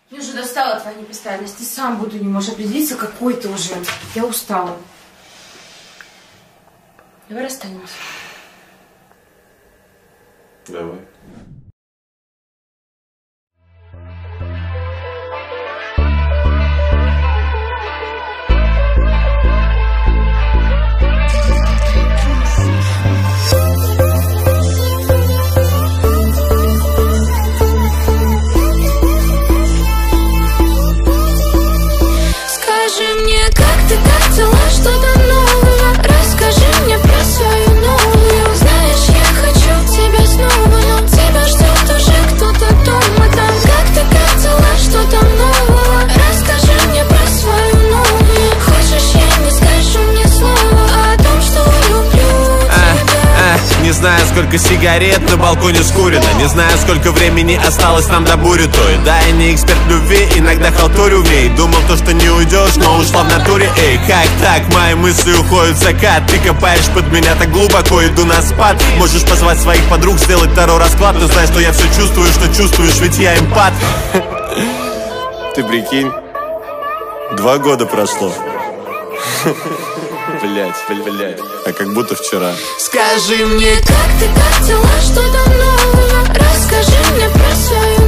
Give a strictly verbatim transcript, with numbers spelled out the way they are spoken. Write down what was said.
Мне уже достала твоя непостоянность. Ты сам будто не можешь определиться, какой ты уже. Я устала. Давай расстанемся. Давай. Скажи мне, как ты, как дела, что-то нового? Расскажи мне про свою новую. Знаешь, я хочу тебя снова, но тебя ждет уже кто-то дома там. Как ты, как дела, что-то нового? Расскажи мне про свою новую. Хочешь, я не скажу мне слова о том, что люблю тебя. Не знаю, сколько сигарет на балконе скурено. Не знаю, сколько времени осталось нам до бури той. Да, я не эксперт любви, иногда халтурю в ней. Думал то, что не уйдешь, но ушла в натуре. Эй, как так? Мои мысли уходят в закат. Ты копаешь под меня так глубоко, иду на спад. Можешь позвать своих подруг, сделать второй расклад. Но знай, что я все чувствую, что чувствуешь, ведь я эмпат. Ты прикинь, два года прошло. Блять, блять, а как будто вчера. Скажи мне, как ты, как дела, что-то нового? Расскажи мне про свою